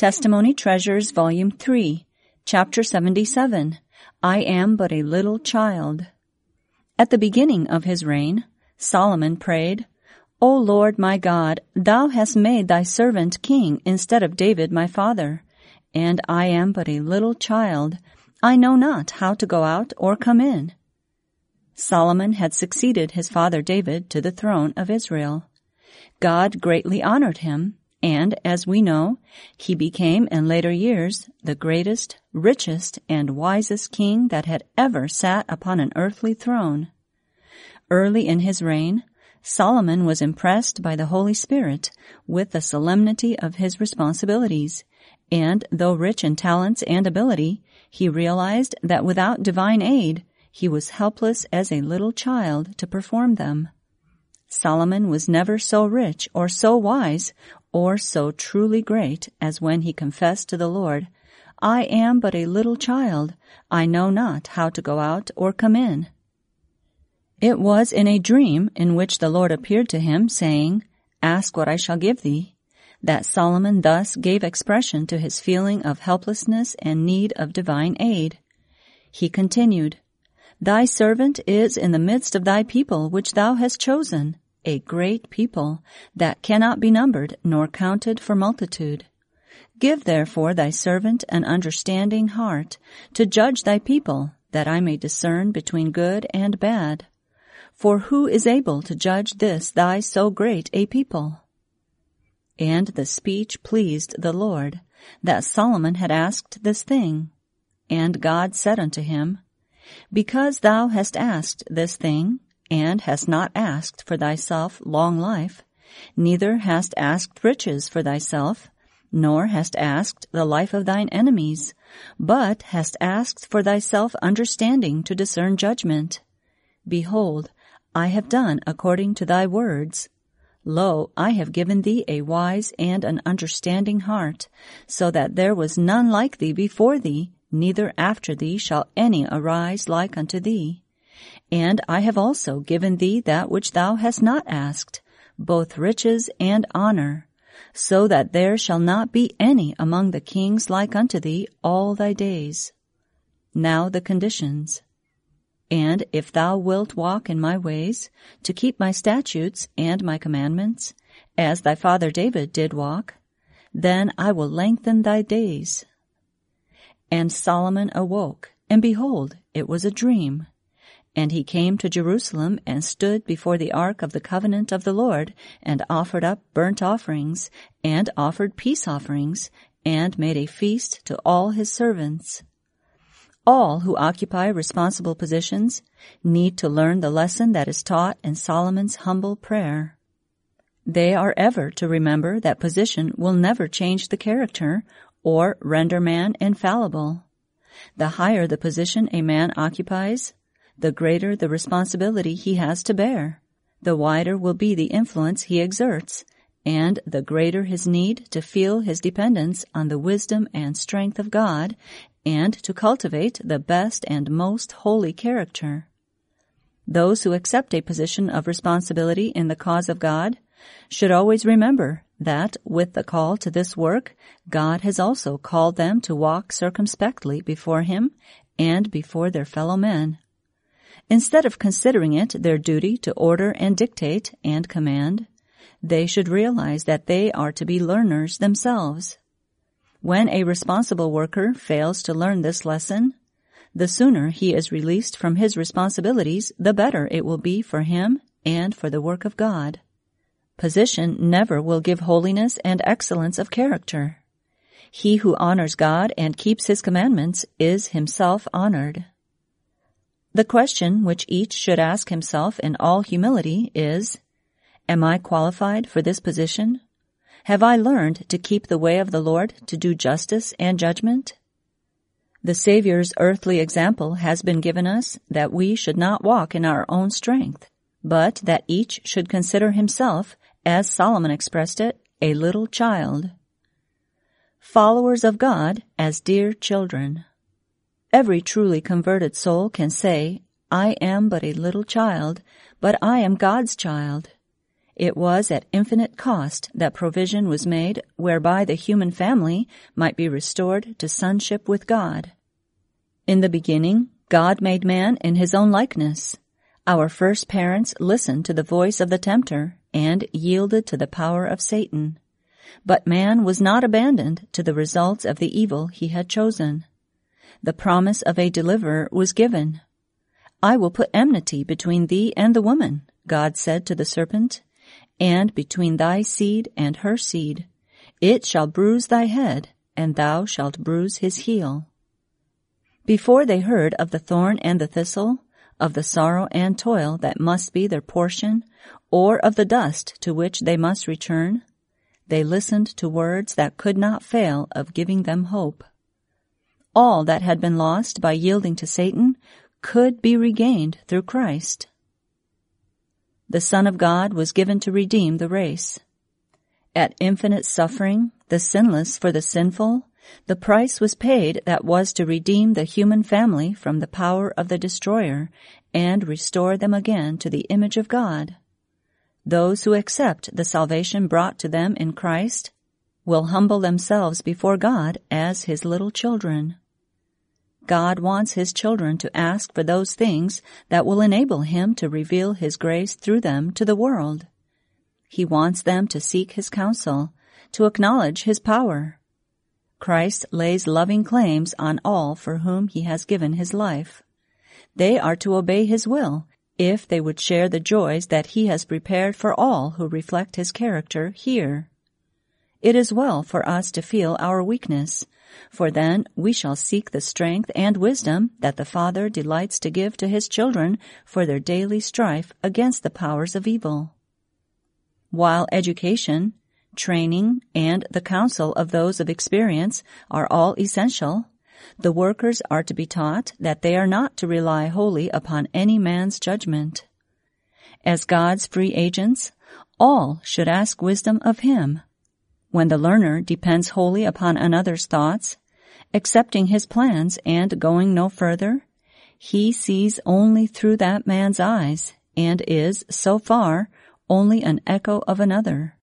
Testimony Treasures, Volume 3, Chapter 77, I Am But a Little Child. At the beginning of his reign, Solomon prayed, O Lord my God, thou hast made thy servant king instead of David my father, and I am but a little child. I know not how to go out or come in. Solomon had succeeded his father David to the throne of Israel. God greatly honored him, and, as we know, he became in later years the greatest, richest, and wisest king that had ever sat upon an earthly throne. Early in his reign, Solomon was impressed by the Holy Spirit with the solemnity of his responsibilities, and though rich in talents and ability, he realized that without divine aid, he was helpless as a little child to perform them. Solomon was never so rich or so wise or so truly great as when he confessed to the Lord, I am but a little child. I know not how to go out or come in. It was in a dream in which the Lord appeared to him, saying, Ask what I shall give thee, that Solomon thus gave expression to his feeling of helplessness and need of divine aid. He continued, Thy servant is in the midst of thy people which thou hast chosen, a great people that cannot be numbered nor counted for multitude. Give therefore thy servant an understanding heart to judge thy people, that I may discern between good and bad. For who is able to judge this thy so great a people? And the speech pleased the Lord, that Solomon had asked this thing. And God said unto him, Because thou hast asked this thing, and hast not asked for thyself long life, neither hast asked riches for thyself, nor hast asked the life of thine enemies, but hast asked for thyself understanding to discern judgment. Behold, I have done according to thy words. Lo, I have given thee a wise and an understanding heart, so that there was none like thee before thee, neither after thee shall any arise like unto thee. And I have also given thee that which thou hast not asked, both riches and honor, so that there shall not be any among the kings like unto thee all thy days. Now the conditions. And if thou wilt walk in my ways, to keep my statutes and my commandments, as thy father David did walk, then I will lengthen thy days. And Solomon awoke, and behold, it was a dream. And he came to Jerusalem and stood before the ark of the covenant of the Lord, and offered up burnt offerings, and offered peace offerings, and made a feast to all his servants. All who occupy responsible positions need to learn the lesson that is taught in Solomon's humble prayer. They are ever to remember that position will never change the character or render man infallible. The higher the position a man occupies, the greater the responsibility he has to bear, the wider will be the influence he exerts, and the greater his need to feel his dependence on the wisdom and strength of God, and to cultivate the best and most holy character. Those who accept a position of responsibility in the cause of God should always remember that, with the call to this work, God has also called them to walk circumspectly before Him and before their fellow men. Instead of considering it their duty to order and dictate and command, they should realize that they are to be learners themselves. When a responsible worker fails to learn this lesson, the sooner he is released from his responsibilities, the better it will be for him and for the work of God. Position never will give holiness and excellence of character. He who honors God and keeps His commandments is himself honored. The question which each should ask himself in all humility is, Am I qualified for this position? Have I learned to keep the way of the Lord to do justice and judgment? The Savior's earthly example has been given us that we should not walk in our own strength, but that each should consider himself, as Solomon expressed it, a little child. Followers of God as dear children. Every truly converted soul can say, I am but a little child, but I am God's child. It was at infinite cost that provision was made whereby the human family might be restored to sonship with God. In the beginning, God made man in his own likeness. Our first parents listened to the voice of the tempter and yielded to the power of Satan. But man was not abandoned to the results of the evil he had chosen. The promise of a deliverer was given. "I will put enmity between thee and the woman," God said to the serpent, "and between thy seed and her seed. It shall bruise thy head, and thou shalt bruise his heel." Before they heard of the thorn and the thistle, of the sorrow and toil that must be their portion, or of the dust to which they must return, they listened to words that could not fail of giving them hope. All that had been lost by yielding to Satan could be regained through Christ. The Son of God was given to redeem the race. At infinite suffering, the sinless for the sinful, the price was paid that was to redeem the human family from the power of the destroyer and restore them again to the image of God. Those who accept the salvation brought to them in Christ will humble themselves before God as his little children. God wants his children to ask for those things that will enable him to reveal his grace through them to the world. He wants them to seek his counsel, to acknowledge his power. Christ lays loving claims on all for whom he has given his life. They are to obey his will if they would share the joys that he has prepared for all who reflect his character here. It is well for us to feel our weakness, for then we shall seek the strength and wisdom that the Father delights to give to his children for their daily strife against the powers of evil. While education, training, and the counsel of those of experience are all essential, the workers are to be taught that they are not to rely wholly upon any man's judgment. As God's free agents, all should ask wisdom of him. When the learner depends wholly upon another's thoughts, accepting his plans and going no further, he sees only through that man's eyes and is, so far, only an echo of another.